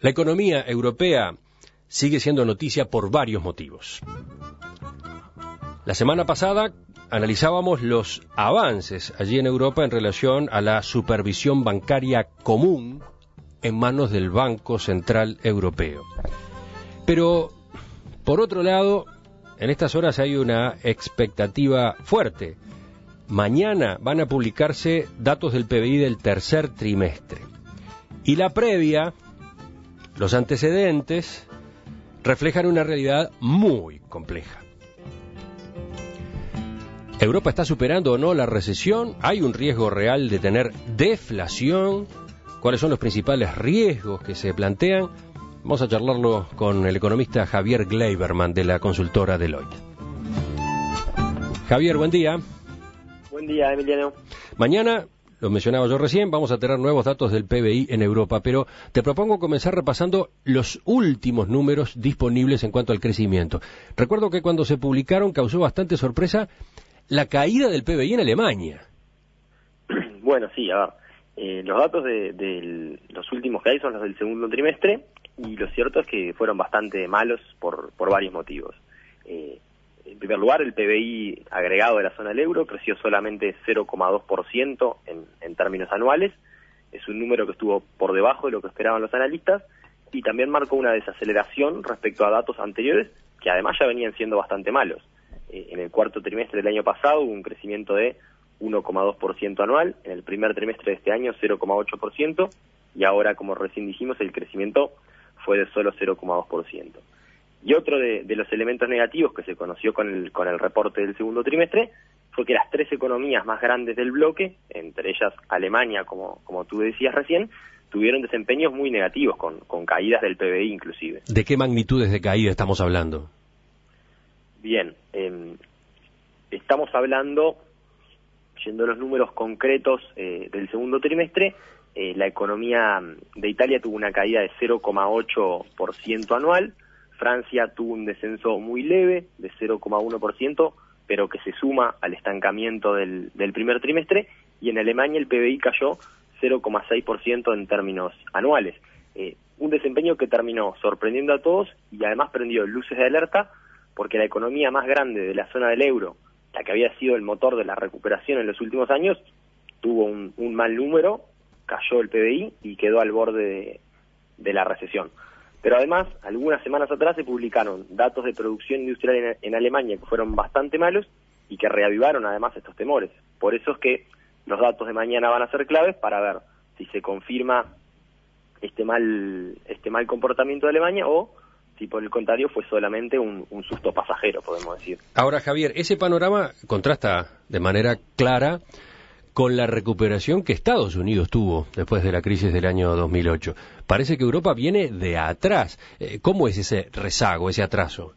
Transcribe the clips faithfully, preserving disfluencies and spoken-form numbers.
La economía europea sigue siendo noticia por varios motivos. La semana pasada analizábamos los avances allí en Europa en relación a la supervisión bancaria común en manos del Banco Central Europeo. Pero, por otro lado, en estas horas hay una expectativa fuerte. Mañana van a publicarse datos del P B I del tercer trimestre. Y la previa, los antecedentes, reflejan una realidad muy compleja. ¿Europa está superando o no la recesión? ¿Hay un riesgo real de tener deflación? ¿Cuáles son los principales riesgos que se plantean? Vamos a charlarlo con el economista Javier Gleiberman de la consultora Deloitte. Javier, buen día. Buen día, Emiliano. Mañana, lo mencionaba yo recién, vamos a tener nuevos datos del P B I en Europa, pero te propongo comenzar repasando los últimos números disponibles en cuanto al crecimiento. Recuerdo que cuando se publicaron causó bastante sorpresa la caída del P B I en Alemania. Bueno, sí, a ver, eh, los datos de, de los últimos que hay son los del segundo trimestre, y lo cierto es que fueron bastante malos por, por varios motivos. Eh, en primer lugar, el P B I agregado de la zona del euro creció solamente cero coma dos por ciento en, en términos anuales. Es un número que estuvo por debajo de lo que esperaban los analistas, y también marcó una desaceleración respecto a datos anteriores que además ya venían siendo bastante malos. Eh, en el cuarto trimestre del año pasado hubo un crecimiento de uno coma dos por ciento anual, en el primer trimestre de este año cero coma ocho por ciento, y ahora, como recién dijimos, el crecimiento fue de solo cero coma dos por ciento. Y otro de, de los elementos negativos que se conoció con el, con el reporte del segundo trimestre fue que las tres economías más grandes del bloque, entre ellas Alemania, como, como tú decías recién, tuvieron desempeños muy negativos, con, con caídas del P B I inclusive. ¿De qué magnitudes de caída estamos hablando? Bien, eh, estamos hablando, yendo a los números concretos eh, del segundo trimestre, eh, la economía de Italia tuvo una caída de cero coma ocho por ciento anual, Francia tuvo un descenso muy leve de cero coma uno por ciento, pero que se suma al estancamiento del, del primer trimestre, y en Alemania el P B I cayó cero coma seis por ciento en términos anuales. Eh, un desempeño que terminó sorprendiendo a todos y además prendió luces de alerta, porque la economía más grande de la zona del euro, la que había sido el motor de la recuperación en los últimos años, tuvo un, un mal número, cayó el P B I y quedó al borde de, de la recesión. Pero además, algunas semanas atrás se publicaron datos de producción industrial en, en Alemania que fueron bastante malos y que reavivaron además estos temores. Por eso es que los datos de mañana van a ser claves para ver si se confirma este mal, este mal comportamiento de Alemania o si por el contrario fue solamente un, un susto pasajero, podemos decir. Ahora, Javier, ese panorama contrasta de manera clara con la recuperación que Estados Unidos tuvo después de la crisis del año dos mil ocho. Parece que Europa viene de atrás. ¿Cómo es ese rezago, ese atraso?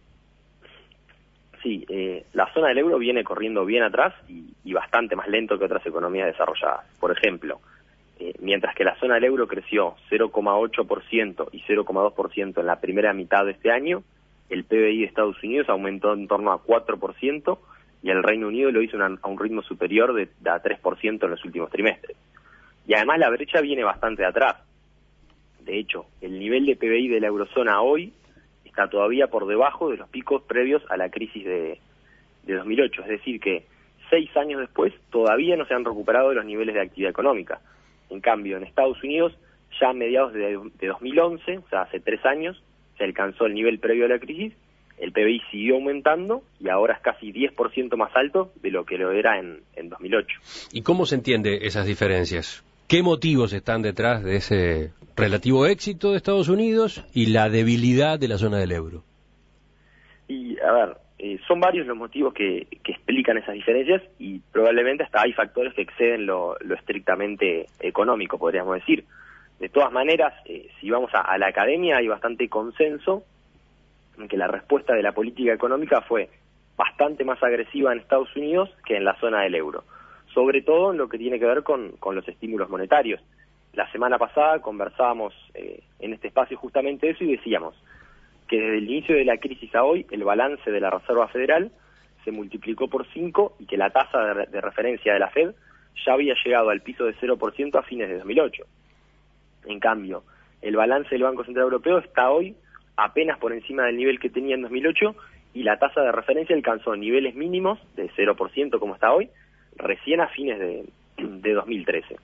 Sí, eh, la zona del euro viene corriendo bien atrás y, y bastante más lento que otras economías desarrolladas. Por ejemplo, eh, mientras que la zona del euro creció cero coma ocho por ciento y cero coma dos por ciento en la primera mitad de este año, el P B I de Estados Unidos aumentó en torno a cuatro por ciento, y el Reino Unido lo hizo una, a un ritmo superior de, de a tres por ciento en los últimos trimestres. Y además la brecha viene bastante de atrás. De hecho, el nivel de P B I de la eurozona hoy está todavía por debajo de los picos previos a la crisis de, de dos mil ocho. Es decir, que seis años después todavía no se han recuperado los niveles de actividad económica. En cambio, en Estados Unidos, ya a mediados de, de dos mil once, o sea, hace tres años, se alcanzó el nivel previo a la crisis. El P B I siguió aumentando y ahora es casi diez por ciento más alto de lo que lo era en, en dos mil ocho. ¿Y cómo se entiende esas diferencias? ¿Qué motivos están detrás de ese relativo éxito de Estados Unidos y la debilidad de la zona del euro? Y, a ver, eh, son varios los motivos que, que explican esas diferencias, y probablemente hasta hay factores que exceden lo, lo estrictamente económico, podríamos decir. De todas maneras, eh, si vamos a, a la academia, hay bastante consenso en que la respuesta de la política económica fue bastante más agresiva en Estados Unidos que en la zona del euro, sobre todo en lo que tiene que ver con, con los estímulos monetarios. La semana pasada conversábamos eh, en este espacio justamente eso y decíamos que desde el inicio de la crisis a hoy el balance de la Reserva Federal se multiplicó por cinco y que la tasa de, de referencia de la Fed ya había llegado al piso de cero por ciento a fines de dos mil ocho. En cambio, el balance del Banco Central Europeo está hoy apenas por encima del nivel que tenía en dos mil ocho y la tasa de referencia alcanzó niveles mínimos de cero por ciento como está hoy, recién a fines de, de dos mil trece.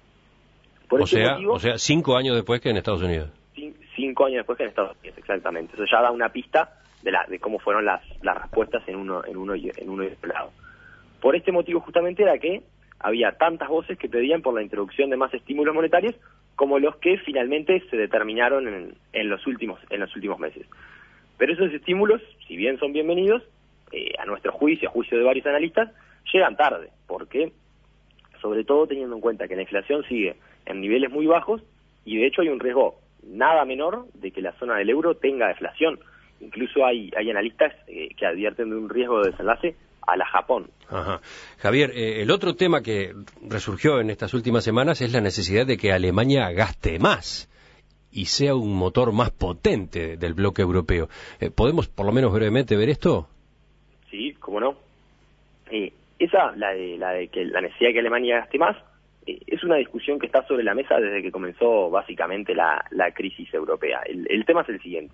Por o, este sea, motivo, o sea, cinco años después que en Estados Unidos. Cinco años después que en Estados Unidos, exactamente. Eso ya da una pista de la de cómo fueron las, las respuestas en uno en uno y en uno y otro lado. Por este motivo justamente era que había tantas voces que pedían por la introducción de más estímulos monetarios como los que finalmente se determinaron en, en los últimos en los últimos meses. Pero esos estímulos, si bien son bienvenidos, eh, a nuestro juicio, a juicio de varios analistas, llegan tarde, porque sobre todo teniendo en cuenta que la inflación sigue en niveles muy bajos y de hecho hay un riesgo nada menor de que la zona del euro tenga deflación. Incluso hay, hay analistas eh, que advierten de un riesgo de desenlace a la Japón. Ajá. Javier, eh, el otro tema que resurgió en estas últimas semanas es la necesidad de que Alemania gaste más y sea un motor más potente del bloque europeo. Eh, ¿Podemos, por lo menos brevemente, ver esto? Sí, cómo no. Eh, esa, la de, la de que la necesidad de que Alemania gaste más, es una discusión que está sobre la mesa desde que comenzó básicamente la, la crisis europea. El, el tema es el siguiente.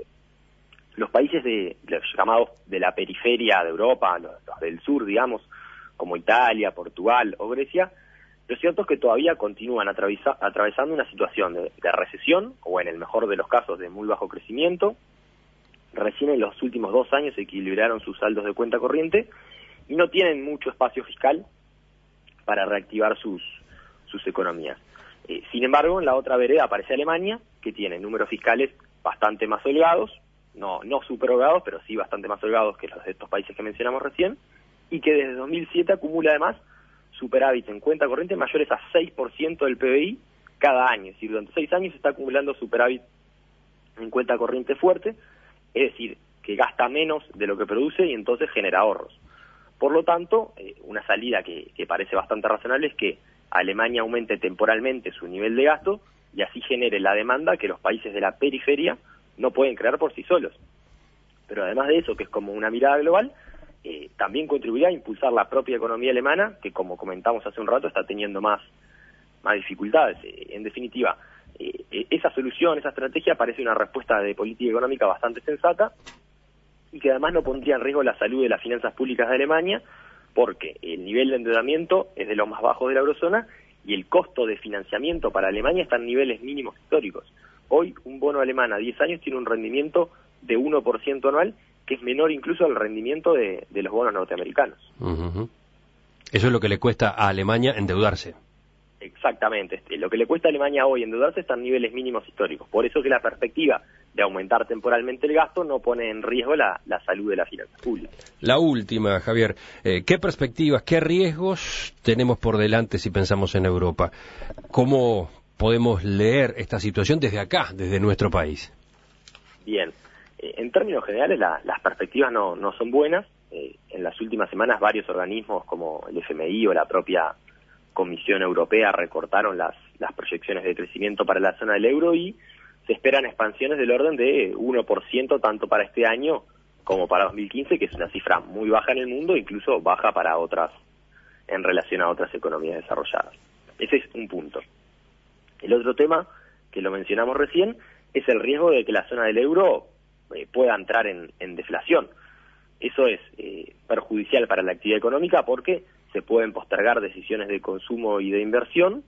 Los países de los llamados de la periferia de Europa, los, los del sur, digamos, como Italia, Portugal o Grecia, lo cierto es que todavía continúan atravesa, atravesando una situación de, de recesión, o en el mejor de los casos de muy bajo crecimiento. Recién en los últimos dos años equilibraron sus saldos de cuenta corriente y no tienen mucho espacio fiscal para reactivar sus sus economías. Eh, sin embargo, en la otra vereda aparece Alemania, que tiene números fiscales bastante más holgados, no no super holgados, pero sí bastante más holgados que los de estos países que mencionamos recién, y que desde dos mil siete acumula además superávit en cuenta corriente mayores a seis por ciento del P B I cada año. Es decir, durante seis años está acumulando superávit en cuenta corriente fuerte, es decir, que gasta menos de lo que produce y entonces genera ahorros. Por lo tanto, eh, una salida que, que parece bastante razonable es que Alemania aumente temporalmente su nivel de gasto y así genere la demanda que los países de la periferia no pueden crear por sí solos. Pero además de eso, que es como una mirada global, eh, también contribuirá a impulsar la propia economía alemana, que como comentamos hace un rato está teniendo más, más dificultades. Eh, en definitiva, eh, esa solución, esa estrategia parece una respuesta de política económica bastante sensata y que además no pondría en riesgo la salud de las finanzas públicas de Alemania, porque el nivel de endeudamiento es de los más bajos de la eurozona y el costo de financiamiento para Alemania está en niveles mínimos históricos. Hoy un bono alemán a diez años tiene un rendimiento de uno por ciento anual, que es menor incluso al rendimiento de, de los bonos norteamericanos. Uh-huh. Eso es lo que le cuesta a Alemania endeudarse. Exactamente. Este, lo que le cuesta a Alemania hoy endeudarse está en niveles mínimos históricos. Por eso que la perspectiva de aumentar temporalmente el gasto no pone en riesgo la, la salud de las finanzas públicas. La última, Javier. Eh, ¿Qué perspectivas, qué riesgos tenemos por delante si pensamos en Europa? ¿Cómo podemos leer esta situación desde acá, desde nuestro país? Bien. Eh, en términos generales, la, las perspectivas no, no son buenas. Eh, en las últimas semanas, varios organismos como el F M I o la propia Comisión Europea recortaron las, las proyecciones de crecimiento para la zona del euro y se esperan expansiones del orden de uno por ciento tanto para este año como para dos mil quince, que es una cifra muy baja en el mundo, incluso baja para otras, en relación a otras economías desarrolladas. Ese es un punto. El otro tema, que lo mencionamos recién, es el riesgo de que la zona del euro eh, pueda entrar en, en deflación. Eso es eh, perjudicial para la actividad económica porque se pueden postergar decisiones de consumo y de inversión,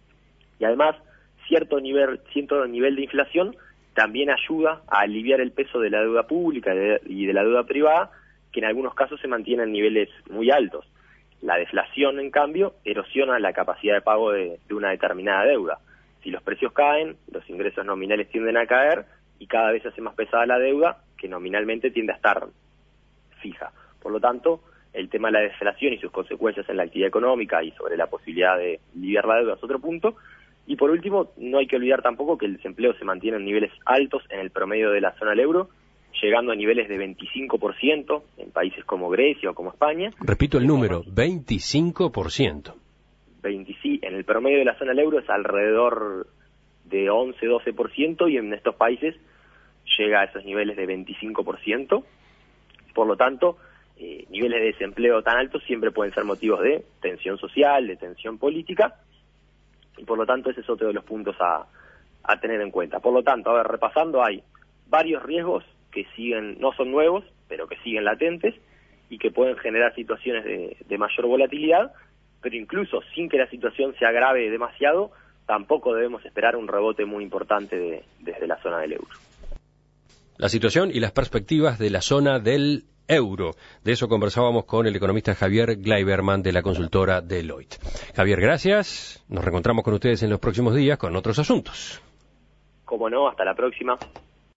y además cierto nivel, cierto nivel de inflación también ayuda a aliviar el peso de la deuda pública y de la deuda privada, que en algunos casos se mantiene en niveles muy altos. La deflación, en cambio, erosiona la capacidad de pago de, de una determinada deuda. Si los precios caen, los ingresos nominales tienden a caer y cada vez se hace más pesada la deuda, que nominalmente tiende a estar fija. Por lo tanto, el tema de la deflación y sus consecuencias en la actividad económica y sobre la posibilidad de aliviar la deuda es otro punto. Y por último, no hay que olvidar tampoco que el desempleo se mantiene en niveles altos en el promedio de la zona del euro, llegando a niveles de veinticinco por ciento en países como Grecia o como España. Repito el número, veinticinco por ciento. veinte, sí, en el promedio de la zona del euro es alrededor de once, doce por ciento y en estos países llega a esos niveles de veinticinco por ciento. Por lo tanto, eh, niveles de desempleo tan altos siempre pueden ser motivos de tensión social, de tensión política, y por lo tanto ese es otro de los puntos a, a tener en cuenta. Por lo tanto, a ver, repasando, hay varios riesgos que siguen, no son nuevos, pero que siguen latentes y que pueden generar situaciones de, de mayor volatilidad, pero incluso sin que la situación se agrave demasiado, tampoco debemos esperar un rebote muy importante de, desde la zona del euro. La situación y las perspectivas de la zona del euro. De eso conversábamos con el economista Javier Gleiberman de la consultora Deloitte. Javier, gracias. Nos reencontramos con ustedes en los próximos días con otros asuntos. Como no, hasta la próxima.